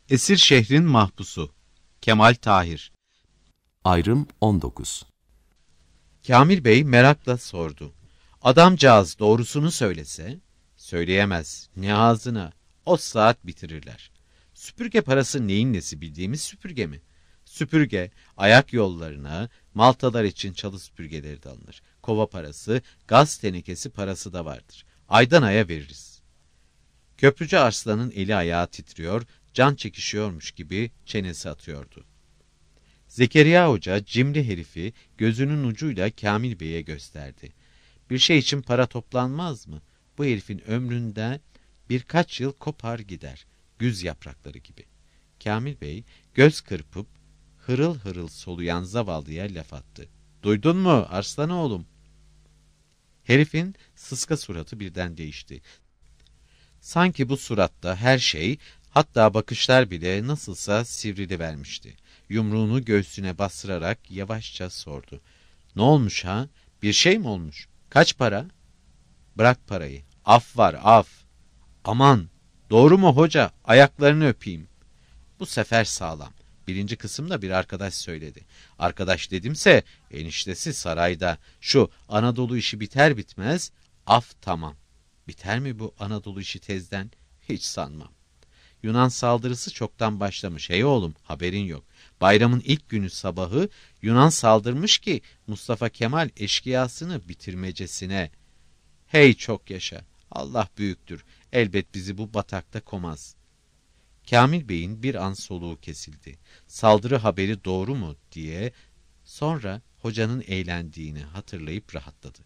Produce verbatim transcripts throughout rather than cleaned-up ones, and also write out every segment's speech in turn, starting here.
Esir şehrin mahpusu Kemal Tahir. Ayrım on dokuz. Kamil Bey merakla sordu. Adamcağız doğrusunu söylese? Söyleyemez. Ne ağzına? O saat bitirirler. Süpürge parası neyin nesi bildiğimiz süpürge mi? Süpürge, ayak yollarına, maltalar için çalı süpürgeleri de alınır. Kova parası, gaz tenekesi parası da vardır. Aydan aya veririz. Köprücü Arslan'ın eli ayağı titriyor, can çekişiyormuş gibi çenesi atıyordu. Zekeriya Hoca cimri herifi gözünün ucuyla Kamil Bey'e gösterdi. Bir şey için para toplanmaz mı? Bu herifin ömründen birkaç yıl kopar gider, güz yaprakları gibi. Kamil Bey göz kırpıp hırıl hırıl soluyan zavallıya laf attı. Duydun mu Arslan oğlum? Herifin sıska suratı birden değişti. Sanki bu suratta her şey, hatta bakışlar bile nasılsa sivrilivermişti. Yumruğunu göğsüne bastırarak yavaşça sordu. Ne olmuş ha? Bir şey mi olmuş? Kaç para? Bırak parayı. Af var, af. Aman, doğru mu hoca? Ayaklarını öpeyim. Bu sefer sağlam. Birinci kısımda bir arkadaş söyledi. Arkadaş dedimse eniştesi sarayda. Şu Anadolu işi biter bitmez af tamam. Biter mi bu Anadolu işi tezden? Hiç sanmam. Yunan saldırısı çoktan başlamış. Hey oğlum, haberin yok. Bayramın ilk günü sabahı Yunan saldırmış ki Mustafa Kemal eşkıyasını bitirmecesine. Hey çok yaşa. Allah büyüktür. Elbet bizi bu batakta komaz. Kamil Bey'in bir an soluğu kesildi. Saldırı haberi doğru mu diye, sonra hocanın eğlendiğini hatırlayıp rahatladı.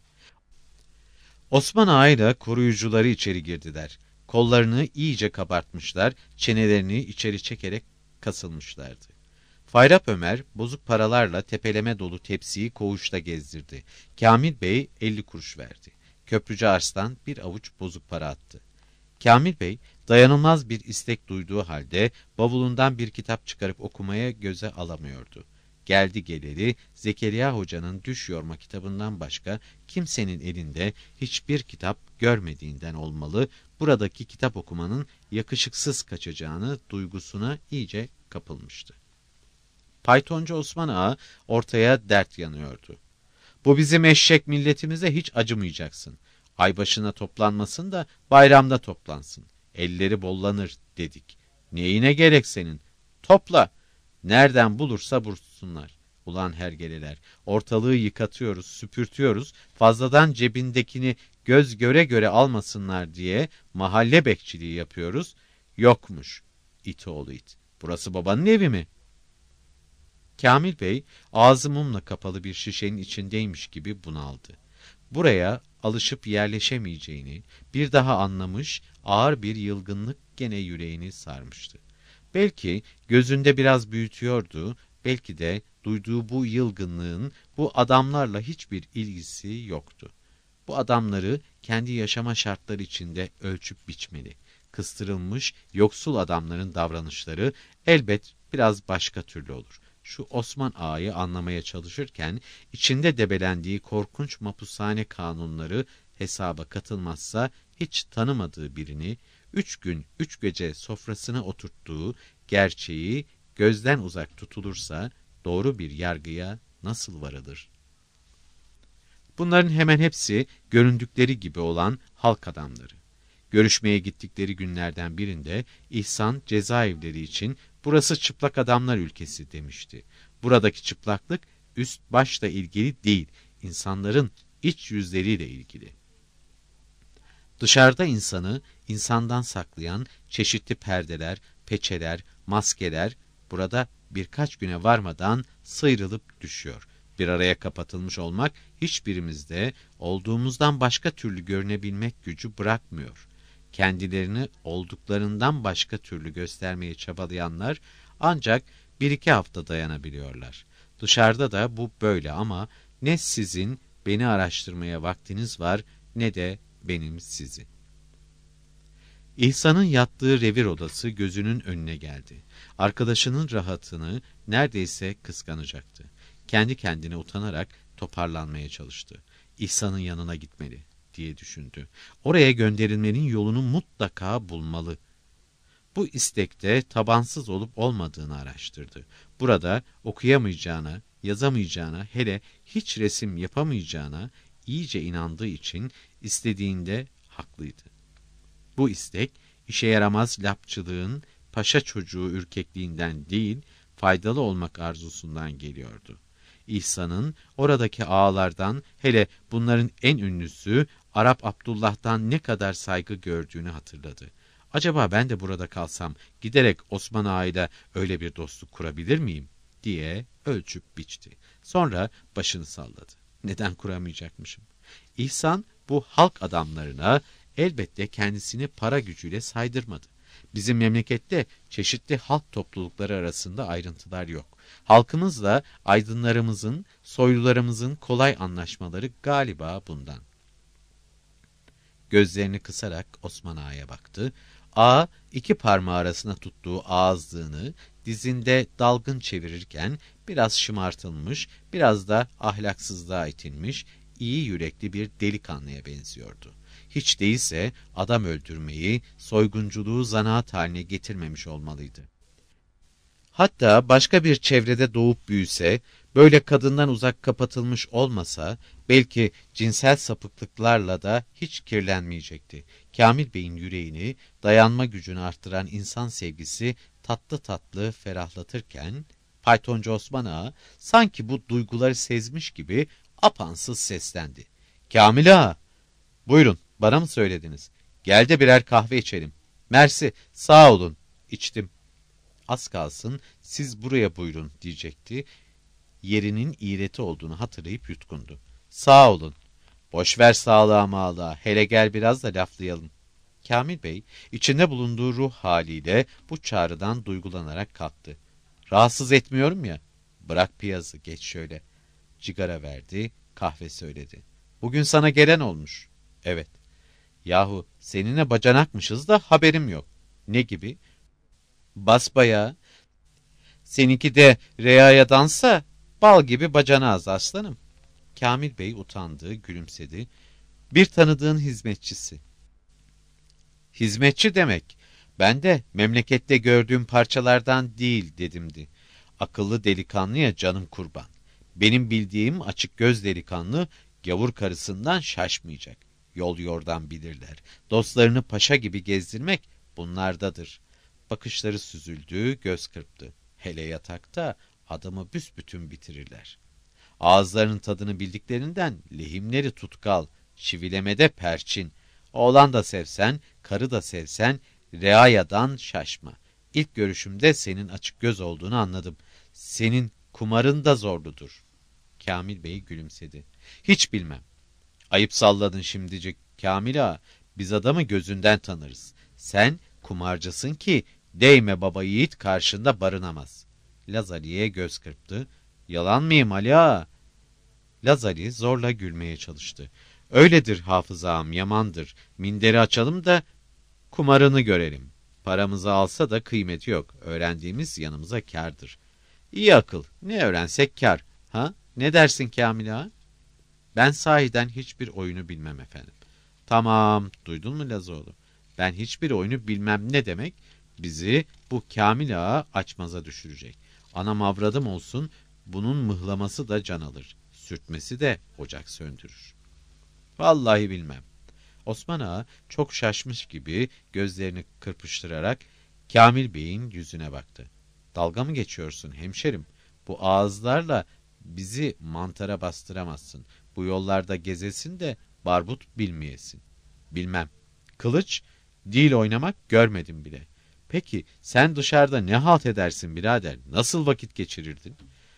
Osman Ağa ile koruyucuları içeri girdiler. Kollarını iyice kabartmışlar, çenelerini içeri çekerek kasılmışlardı. Fayrap Ömer bozuk paralarla tepeleme dolu tepsiyi koğuşta gezdirdi. Kamil Bey elli kuruş verdi. Köprücü Arslan bir avuç bozuk para attı. Kamil Bey dayanılmaz bir istek duyduğu halde bavulundan bir kitap çıkarıp okumaya göze alamıyordu. Geldi geleli Zekeriya Hoca'nın Düş Yorma kitabından başka kimsenin elinde hiçbir kitap görmediğinden olmalı, buradaki kitap okumanın yakışıksız kaçacağını duygusuna iyice kapılmıştı. Paytoncu Osman Ağa ortaya dert yanıyordu. Bu bizim eşek milletimize hiç acımayacaksın. Ay başına toplanmasın da bayramda toplansın. Elleri bollanır dedik. Neyine gerek senin? Topla. Nereden bulursa bulsunlar. Ulan hergeleler. Ortalığı yıkatıyoruz, süpürtüyoruz. Fazladan cebindekini göz göre göre almasınlar diye mahalle bekçiliği yapıyoruz. Yokmuş. İt oğlu it. Burası babanın evi mi? Kamil Bey ağzı mumla kapalı bir şişenin içindeymiş gibi bunaldı. Buraya alışıp yerleşemeyeceğini bir daha anlamış, ağır bir yılgınlık gene yüreğini sarmıştı. Belki gözünde biraz büyütüyordu, belki de duyduğu bu yılgınlığın bu adamlarla hiçbir ilgisi yoktu. Bu adamları kendi yaşama şartları içinde ölçüp biçmeli. Kıstırılmış, yoksul adamların davranışları elbet biraz başka türlü olur. Şu Osman Ağa'yı anlamaya çalışırken içinde debelendiği korkunç mapushane kanunları hesaba katılmazsa hiç tanımadığı birini üç gün üç gece sofrasına oturttuğu gerçeği gözden uzak tutulursa doğru bir yargıya nasıl varılır? Bunların hemen hepsi göründükleri gibi olan halk adamları. Görüşmeye gittikleri günlerden birinde İhsan cezaevleri için burası çıplak adamlar ülkesi demişti. Buradaki çıplaklık üst başla ilgili değil, insanların iç yüzleriyle ilgili. Dışarıda insanı insandan saklayan çeşitli perdeler, peçeler, maskeler burada birkaç güne varmadan sıyrılıp düşüyor. Bir araya kapatılmış olmak hiçbirimizde olduğumuzdan başka türlü görünebilmek gücü bırakmıyor. Kendilerini olduklarından başka türlü göstermeye çabalayanlar ancak bir iki hafta dayanabiliyorlar. Dışarıda da bu böyle ama ne sizin beni araştırmaya vaktiniz var ne de benim sizi. İhsan'ın yattığı revir odası gözünün önüne geldi. Arkadaşının rahatını neredeyse kıskanacaktı. Kendi kendine utanarak toparlanmaya çalıştı. İhsan'ın yanına gitmeli diye düşündü. Oraya gönderilmenin yolunu mutlaka bulmalı. Bu istekte tabansız olup olmadığını araştırdı. Burada okuyamayacağına, yazamayacağına, hele hiç resim yapamayacağına iyice inandığı için istediğinde haklıydı. Bu istek, işe yaramaz lapçılığın, paşa çocuğu ürkekliğinden değil, faydalı olmak arzusundan geliyordu. İhsan'ın oradaki ağalardan, hele bunların en ünlüsü Arap Abdullah'tan ne kadar saygı gördüğünü hatırladı. Acaba ben de burada kalsam, giderek Osman Ağa'yla öyle bir dostluk kurabilir miyim diye ölçüp biçti. Sonra başını salladı. Neden kuramayacakmışım? İhsan bu halk adamlarına elbette kendisini para gücüyle saydırmadı. Bizim memlekette çeşitli halk toplulukları arasında ayrıntılar yok. Halkımızla aydınlarımızın, soylularımızın kolay anlaşmaları galiba bundan. Gözlerini kısarak Osman Ağa'ya baktı. Ağa iki parmağı arasına tuttuğu ağızlığını dizinde dalgın çevirirken biraz şımartılmış, biraz da ahlaksızlığa itilmiş, iyi yürekli bir delikanlıya benziyordu. Hiç değilse adam öldürmeyi, soygunculuğu zanaat haline getirmemiş olmalıydı. Hatta başka bir çevrede doğup büyüse, böyle kadından uzak kapatılmış olmasa, belki cinsel sapıklıklarla da hiç kirlenmeyecekti. Kamil Bey'in yüreğini, dayanma gücünü arttıran insan sevgisi tatlı tatlı ferahlatırken, Faytoncu Osman Ağa sanki bu duyguları sezmiş gibi apansız seslendi. Kamil Ağa, buyurun, bana mı söylediniz? Gel de birer kahve içelim. Mersi, sağ olun, içtim. Az kalsın siz buraya buyurun diyecekti. Yerinin iğreti olduğunu hatırlayıp yutkundu. Sağ olun. Boş ver sağlığa mağlığa. Hele gel biraz da laflayalım. Kamil Bey içinde bulunduğu ruh haliyle bu çağrıdan duygulanarak kalktı. Rahatsız etmiyorum ya. Bırak piyazı, geç şöyle. Cigara verdi, kahve söyledi. Bugün sana gelen olmuş. Evet. Yahu seninle bacanakmışız da haberim yok. Ne gibi? Basbayağı. Seninki de reayadansa bal gibi bacanağız aslanım. Kamil Bey utandı, gülümsedi. Bir tanıdığın hizmetçisi. Hizmetçi demek. Ben de memlekette gördüğüm parçalardan değil dedimdi. Akıllı delikanlıya canım kurban. Benim bildiğim açık göz delikanlı gavur karısından şaşmayacak. Yol yordan bilirler. Dostlarını paşa gibi gezdirmek bunlardadır. Bakışları süzüldü, göz kırptı. Hele yatakta adamı büsbütün bitirirler. Ağızlarının tadını bildiklerinden lehimleri tutkal, çivilemede perçin. Oğlan da sevsen, karı da sevsen, reayadan şaşma. İlk görüşümde senin açık göz olduğunu anladım. Senin kumarın da zorludur. Kamil Bey gülümsedi. Hiç bilmem. Ayıp salladın şimdicik Kamil Ağa. Biz adamı gözünden tanırız. Sen kumarcısın ki değme baba yiğit karşında barınamaz. Laz Ali'ye göz kırptı. Yalan mıyım Ali Ağa? Laz Ali zorla gülmeye çalıştı. Öyledir Hafız ağam, yamandır. Minderi açalım da kumarını görelim. Paramızı alsa da kıymeti yok. Öğrendiğimiz yanımıza kârdır. İyi akıl. Ne öğrensek kâr. Ha? Ne dersin Kamil Ağa? Ben sahiden hiçbir oyunu bilmem efendim. Tamam, duydun mu Lazoğlu? Ben hiçbir oyunu bilmem ne demek? Bizi bu Kamil Ağa açmaza düşürecek. Anam avradım olsun, bunun mıhlaması da can alır. Sürtmesi de ocak söndürür. Vallahi bilmem. Osman Ağa çok şaşmış gibi gözlerini kırpıştırarak Kamil Bey'in yüzüne baktı. Dalga mı geçiyorsun hemşerim? Bu ağızlarla bizi mantara bastıramazsın. Bu yollarda gezesin de barbut bilmeyesin. Bilmem. Kılıç, dil oynamak görmedim bile. Peki sen dışarıda ne halt edersin birader? Nasıl vakit geçirirdin?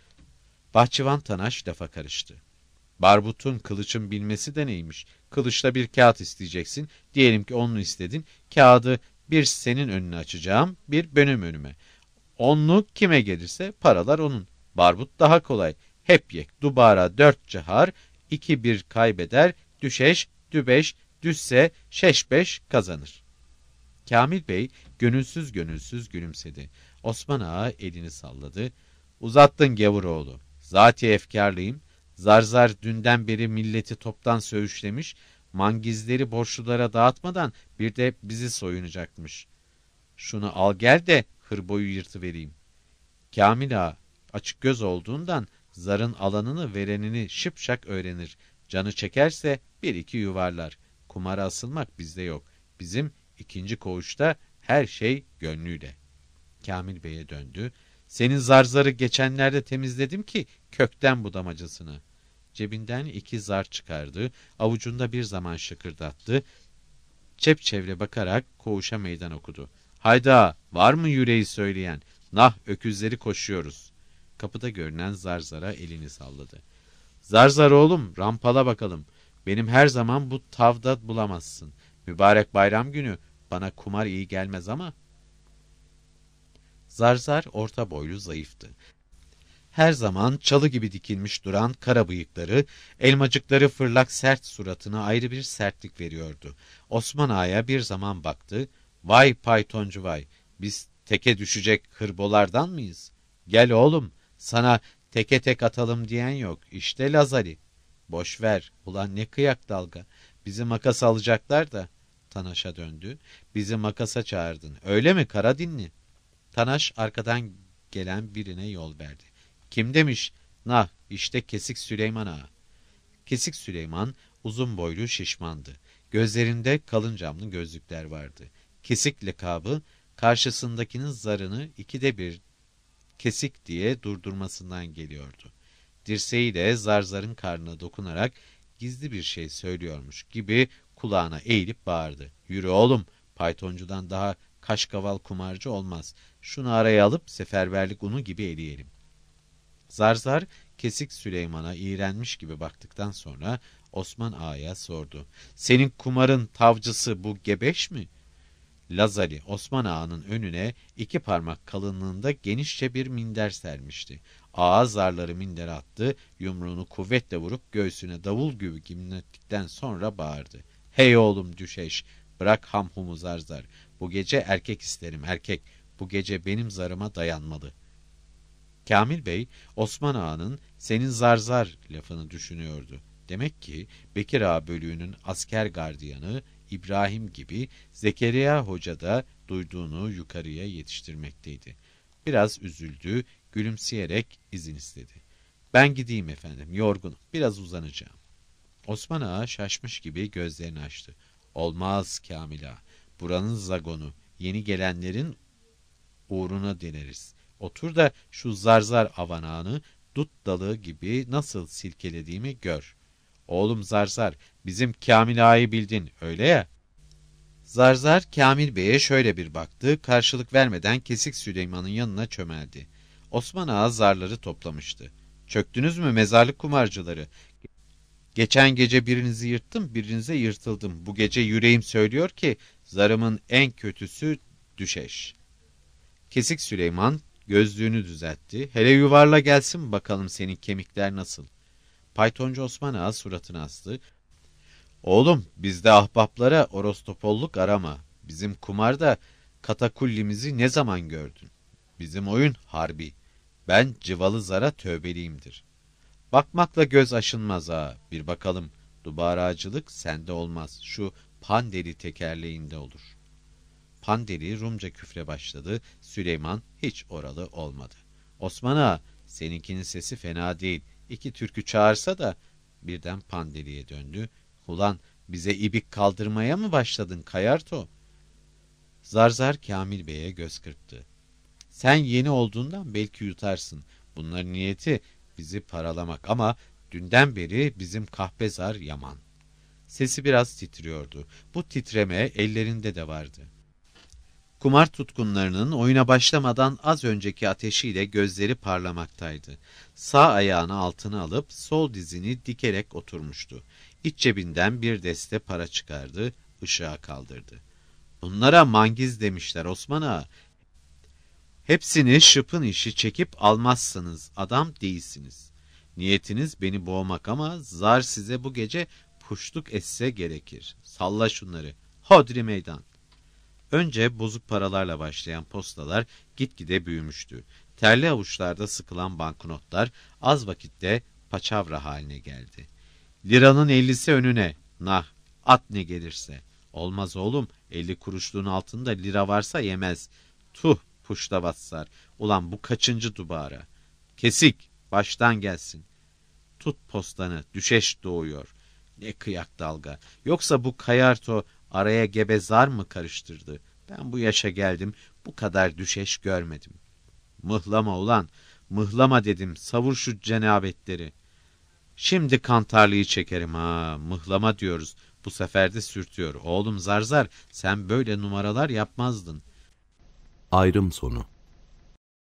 Bahçıvan Tanaş lafa karıştı. Barbutun, kılıçın bilmesi de neymiş? Kılıçla bir kağıt isteyeceksin. Diyelim ki onu istedin. Kağıdı bir senin önüne açacağım, bir benim önüme. Onlu kime gelirse paralar onun. Barbut daha kolay. Hep yek, dubara, dört cihar, iki bir kaybeder, düşeş, dübeş, düşse şeş beş kazanır. Kamil Bey gönülsüz gönülsüz gülümsedi. Osman Ağa elini salladı. Uzattın gavuroğlu. Zati efkarlıyım. Zar zar dünden beri milleti toptan söğüşlemiş, mangizleri borçlulara dağıtmadan bir de bizi soyunacakmış. Şunu al gel de hırboyu yırtıvereyim. Kamil ağa açık göz olduğundan zarın alanını verenini şıpşak öğrenir. Canı çekerse bir iki yuvarlar. Kumara asılmak bizde yok. Bizim ikinci koğuşta her şey gönlüyle. Kamil Bey'e döndü. Senin zarzarı geçenlerde temizledim ki kökten budamacasını. Cebinden iki zar çıkardı. Avucunda bir zaman şıkırdattı. Çepçevre bakarak koğuşa meydan okudu. Hayda, var mı yüreği söyleyen? Nah, öküzleri koşuyoruz. Kapıda görünen zarzara elini salladı. Zarzar oğlum, rampala bakalım. Benim her zaman bu tavda bulamazsın. Mübarek bayram günü bana kumar iyi gelmez ama. Zarzar orta boylu, zayıftı. Her zaman çalı gibi dikilmiş duran kara bıyıkları, elmacıkları fırlak sert suratına ayrı bir sertlik veriyordu. Osman Ağa'ya bir zaman baktı. Vay paytoncu vay, biz teke düşecek hırbolardan mıyız? Gel oğlum, sana teke tek atalım diyen yok. İşte Lazali. Boş ver, ulan ne kıyak dalga. Bizi makas alacaklar da. Tanaş'a döndü. Bizi makasa çağırdın. Öyle mi kara dinli? Tanaş arkadan gelen birine yol verdi. Kim demiş? Nah, işte Kesik Süleyman Ağa. Kesik Süleyman uzun boylu, şişmandı. Gözlerinde kalın camlı gözlükler vardı. Kesik lakabı karşısındakinin zarını ikide bir kesik diye durdurmasından geliyordu. Dirseğiyle zarzarın karnına dokunarak gizli bir şey söylüyormuş gibi kulağına eğilip bağırdı. Yürü oğlum, paytoncudan daha kaşkaval kumarcı olmaz. Şunu araya alıp seferberlik unu gibi eleyelim. Zarzar Kesik Süleyman'a iğrenmiş gibi baktıktan sonra Osman Ağa'ya sordu. Senin kumarın tavcısı bu gebeş mi? Lazali Osman Ağa'nın önüne iki parmak kalınlığında genişçe bir minder sermişti. Ağa zarları mindere attı, yumruğunu kuvvetle vurup göğsüne davul gibi gimnettikten sonra bağırdı. Hey oğlum düşeş, bırak hamhumu zarzar. Bu gece erkek isterim erkek, bu gece benim zarıma dayanmalı. Kamil Bey, Osman Ağa'nın senin zarzar lafını düşünüyordu. Demek ki Bekir Ağa bölüğünün asker gardiyanı İbrahim gibi Zekeriya Hoca da duyduğunu yukarıya yetiştirmekteydi. Biraz üzüldü, gülümseyerek izin istedi. Ben gideyim efendim, yorgunum, biraz uzanacağım. Osman Ağa şaşmış gibi gözlerini açtı. Olmaz Kamil Ağa, buranın zagonu, yeni gelenlerin uğruna deneriz. Otur da şu zarzar avanağını dut dalı gibi nasıl silkelediğimi gör. Oğlum Zarzar, bizim Kamil Ağa'yı bildin, öyle ya? Zarzar, Kamil Bey'e şöyle bir baktı, karşılık vermeden Kesik Süleyman'ın yanına çömeldi. Osman Ağa zarları toplamıştı. Çöktünüz mü mezarlık kumarcıları? Geçen gece birinizi yırttım, birinize yırtıldım. Bu gece yüreğim söylüyor ki, zarımın en kötüsü düşeş. Kesik Süleyman gözlüğünü düzeltti. Hele yuvarla gelsin bakalım senin kemikler nasıl? Paytoncu Osman Ağa suratını astı. Oğlum bizde ahbaplara orostopolluk arama. Bizim kumarda katakullimizi ne zaman gördün? Bizim oyun harbi. Ben cıvalı zara tövbeliyimdir. Bakmakla göz aşınmaz ağa. Bir bakalım. Dubaracılık sende olmaz. Şu pandeli tekerleğinde olur. Pandeli Rumca küfre başladı. Süleyman hiç oralı olmadı. Osman Ağa, seninkinin sesi fena değil. İki türkü çağırsa da birden Pandeli'ye döndü. Ulan bize ibik kaldırmaya mı başladın Kayarto? Zarzar Kamil Bey'e göz kırptı. Sen yeni olduğundan belki yutarsın. Bunların niyeti bizi paralamak ama dünden beri bizim kahpezar yaman. Sesi biraz titriyordu. Bu titreme ellerinde de vardı. Kumar tutkunlarının oyuna başlamadan az önceki ateşiyle gözleri parlamaktaydı. Sağ ayağını altına alıp sol dizini dikerek oturmuştu. İç cebinden bir deste para çıkardı, ışığa kaldırdı. Bunlara mangiz demişler Osman Ağa. Hepsini şıpın işi çekip almazsınız, adam değilsiniz. Niyetiniz beni boğmak ama zar size bu gece puşluk etse gerekir. Salla şunları, hodri meydan. Önce bozuk paralarla başlayan postalar gitgide büyümüştü. Terli avuçlarda sıkılan banknotlar az vakitte paçavra haline geldi. Liranın ellisi önüne, nah, at ne gelirse. Olmaz oğlum, Elli kuruşluğun altında lira varsa yemez. Tuh puşta bassar. Ulan bu kaçıncı dubara? Kesik, baştan gelsin. Tut postanı, düşeş doğuyor. Ne kıyak dalga. Yoksa bu kayarto araya gebe zar mı karıştırdı? Ben bu yaşa geldim, bu kadar düşeş görmedim. Mıhlama ulan, mıhlama dedim, savur şu cenabetleri. Şimdi kantarlıyı çekerim ha, mıhlama diyoruz. Bu sefer de sürtüyor. Oğlum Zarzar, sen böyle numaralar yapmazdın. Ayrım sonu.